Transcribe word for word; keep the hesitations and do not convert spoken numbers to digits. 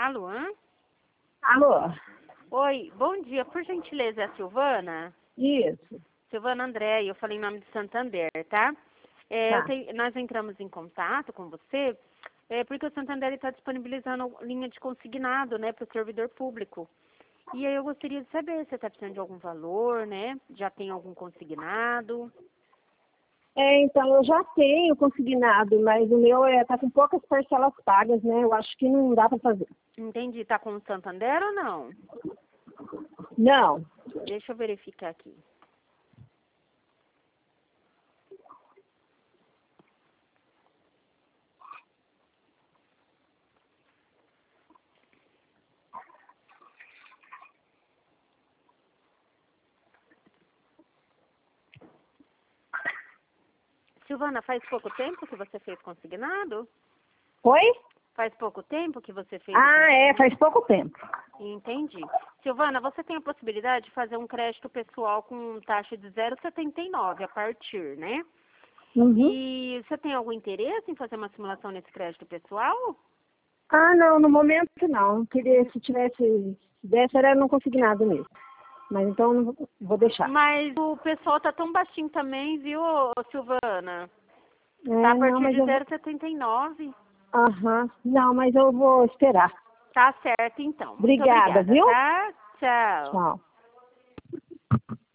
Alô? Alô? Oi, bom dia. Por gentileza, é a Silvana? Isso. Silvana André, eu falei em nome de Santander, tá? É, eu Tá. tenho- nós entramos em contato com você é, porque o Santander está disponibilizando linha de consignado, né, para o servidor público. E aí eu gostaria de saber se você está precisando de algum valor, né? Já tem algum consignado? É, então, eu já tenho consignado, mas o meu é, tá com poucas parcelas pagas, né? Eu acho que não dá para fazer. Entendi. Tá com o Santander ou não? Não. Deixa eu verificar aqui. Silvana, faz pouco tempo que você fez consignado? Oi? Faz pouco tempo que você fez o Ah, é, consignado? faz pouco tempo. Entendi. Silvana, você tem a possibilidade de fazer um crédito pessoal com taxa de zero vírgula setenta e nove a partir, né? Uhum. E você tem algum interesse em fazer uma simulação nesse crédito pessoal? Ah, não, no momento não. Queria, se tivesse, se desse, era não consignado mesmo. Mas então não vou, vou deixar. Mas o pessoal tá tão baixinho também, viu, ô, Silvana? Tá É, a não, partir mas de eu vou. zero vírgula setenta e nove. Aham. Não, mas eu vou esperar. Tá certo, então. Muito Obrigada, obrigada, viu? tá? Tchau. Tchau.